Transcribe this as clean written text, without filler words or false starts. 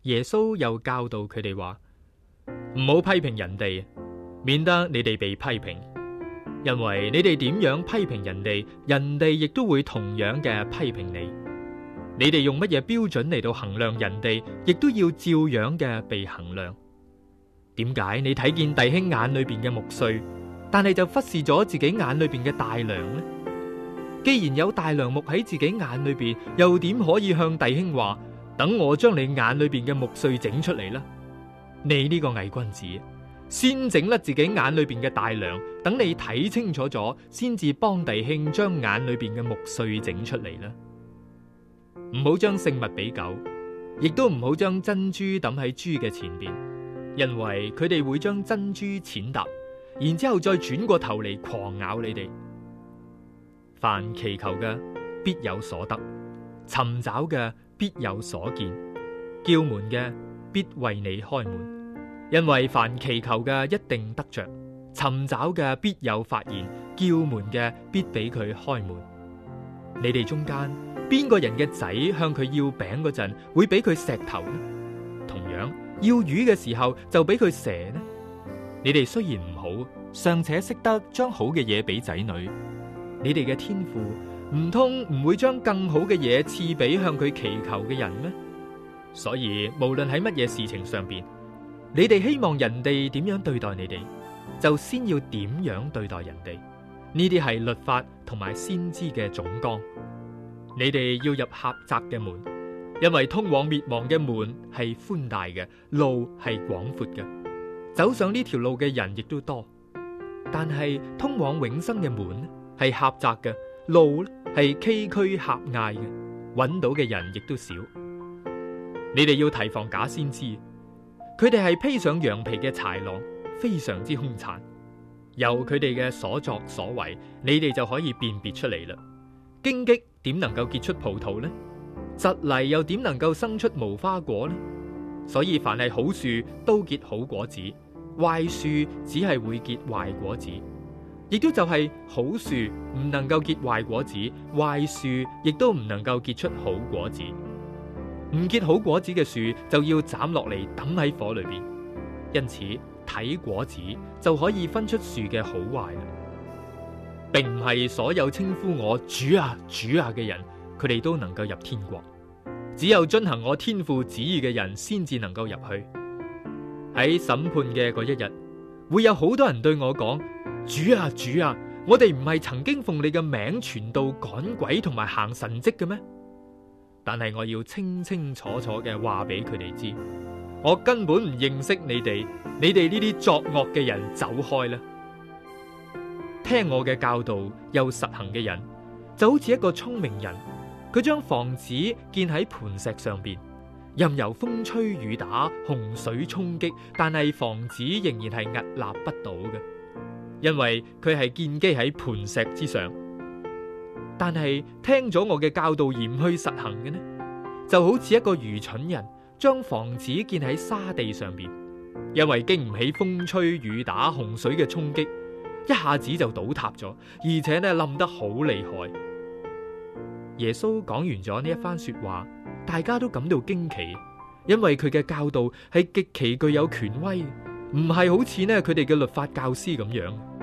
耶穌又教導佢哋話：唔好批評人哋，免得你哋被批評。因為你哋點樣批評人哋，人哋亦都會同樣嘅批評你。你哋用乜嘢標準嚟到衡量人哋，亦都要照樣嘅被衡量。點解你睇見弟兄眼裏邊嘅木碎，但係就忽視咗自己眼裏邊嘅大梁呢？既然有大梁木喺自己眼裏邊，又點可以向弟兄話：等我將你眼裏邊嘅木碎整出嚟啦？你呢個偽君子，先整甩自己眼裏邊嘅大梁，等你睇清楚咗，先至幫弟兄將眼裏邊嘅木碎整出嚟啦。唔好將聖物俾狗，亦都唔好將珍珠抌喺豬嘅前邊，因為佢哋會將珍珠踐踏，然之後再轉過頭嚟狂咬你哋。凡祈求嘅必有所得，尋找嘅必有所見，叫門嘅必為你開門。因為凡祈求嘅一定得着，尋找嘅必有發現，叫門嘅必俾佢開門。你哋中間邊個人嘅仔向佢要餅嗰陣，會俾佢石頭呢？同樣要魚嘅時候就俾佢蛇呢？你哋雖然唔好，尚且識得將好嘅嘢俾仔女，你哋嘅天父唔通唔會將更好嘅嘢賜俾向佢祈求嘅人咩？所以無論喺乜嘢事情上邊，你哋希望人哋點樣對待你哋，就先要點樣對待人哋。呢啲係律法同埋先知嘅總綱。你哋要入狹窄嘅門，因為通往滅亡嘅門係寬大嘅，路係廣闊嘅，走上呢條路嘅人亦都多。但係通往永生嘅門係狹窄嘅，路係崎嶇狹隘嘅，揾到嘅人亦都少。你哋要提防假先知，佢哋係披上羊皮嘅豺狼，非常之兇殘。由佢哋嘅所作所為，你哋就可以辨別出嚟啦。荊棘點能夠結出葡萄呢？蒺藜又點能夠生出無花果呢？所以凡係好樹都結好果子，壞樹只係會結壞果子。亦都就係好樹唔能夠結壞果子，壞樹亦都唔能夠結出好果子。唔結好果子嘅樹就要斬落嚟抌喺火裏邊。因此睇果子就可以分出樹嘅好壞啦。並唔係所有稱呼我主啊主啊嘅人，佢哋都能夠入天國。只有遵行我天父旨意嘅人，先至能夠入去。喺審判嘅嗰一日，會有好多人對我講：主啊主啊，我哋唔係曾經奉你嘅名傳道趕鬼同埋行神蹟嘅咩？但係我要清清楚楚嘅話俾佢哋知，我根本唔認識你哋，你哋呢啲作惡嘅人，走開啦！聽我嘅教導又實行嘅人，就好似一個聰明人，佢將房子建喺磐石上邊，任由風吹雨打、洪水衝擊，但係房子仍然係屹立不倒嘅，因為佢係建基喺磐石之上。但係聽咗我嘅教導而唔去實行嘅呢，就好似一個愚蠢人將房子建喺沙地上邊，因為經唔起風吹雨打、洪水嘅衝擊，一下子就倒塌咗，而且呢冧得好厲害。耶穌講完咗呢一番說話，大家都感到驚奇，因為佢嘅教導係極其具有權威，唔係好似呢佢哋嘅律法教師咁樣。